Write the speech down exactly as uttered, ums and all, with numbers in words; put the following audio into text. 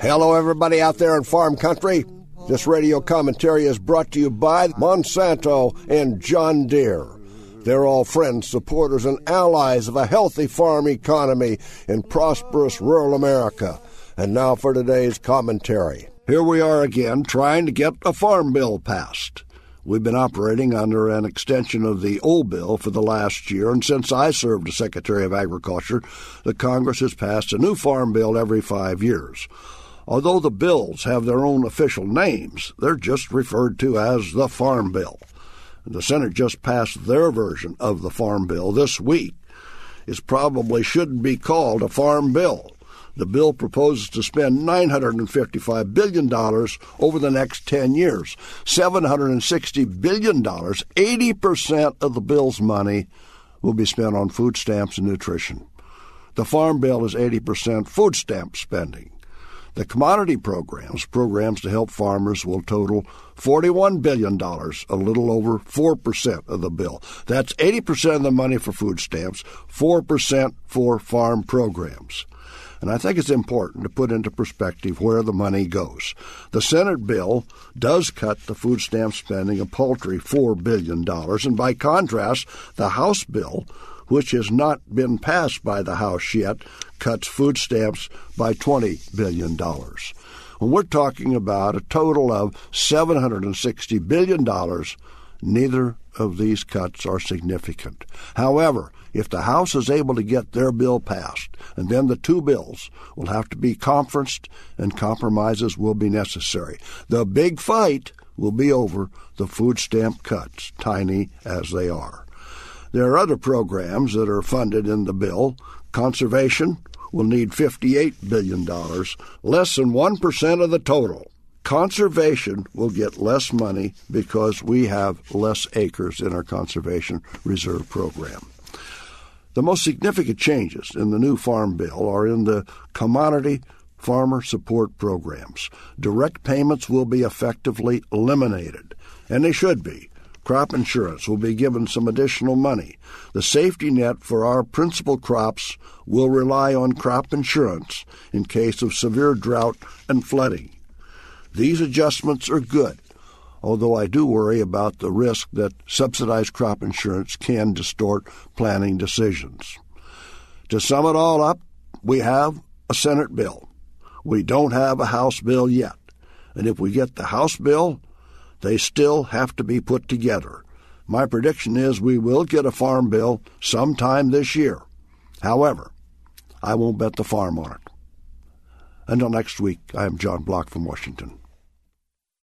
Hello, everybody out there in farm country. This radio commentary is brought to you by Monsanto and John Deere. They're all friends, supporters, and allies of a healthy farm economy in prosperous rural America. And now for today's commentary. Here we are again trying to get a farm bill passed. We've been operating under an extension of the old bill for the last year, and since I served as Secretary of Agriculture, the Congress has passed a new farm bill every five years. Although the bills have their own official names, they're just referred to as the Farm Bill. The Senate just passed their version of the Farm Bill this week. It probably shouldn't be called a Farm Bill. The bill proposes to spend nine hundred fifty-five billion dollars over the next ten years, seven hundred sixty billion dollars. eighty percent of the bill's money will be spent on food stamps and nutrition. The Farm Bill is eighty percent food stamp spending. The commodity programs, programs to help farmers, will total forty-one billion dollars, a little over four percent of the bill. That's eighty percent of the money for food stamps, four percent for farm programs. And I think it's important to put into perspective where the money goes. The Senate bill does cut the food stamp spending a paltry four billion dollars, and by contrast, the House bill, which has not been passed by the House yet, cuts food stamps by twenty billion dollars. When we're talking about a total of seven hundred sixty billion dollars, neither of these cuts are significant. However, if the House is able to get their bill passed, and then the two bills will have to be conferenced and compromises will be necessary. The big fight will be over the food stamp cuts, tiny as they are. There are other programs that are funded in the bill. Conservation will need fifty-eight billion dollars, less than one percent of the total. Conservation will get less money because we have less acres in our Conservation Reserve Program. The most significant changes in the new Farm Bill are in the commodity farmer support programs. Direct payments will be effectively eliminated, and they should be. Crop insurance will be given some additional money. The safety net for our principal crops will rely on crop insurance in case of severe drought and flooding. These adjustments are good, although I do worry about the risk that subsidized crop insurance can distort planning decisions. To sum it all up, we have a Senate bill. We don't have a House bill yet. And if we get the House bill, they still have to be put together. My prediction is we will get a farm bill sometime this year. However, I won't bet the farm on it. Until next week, I am John Block from Washington.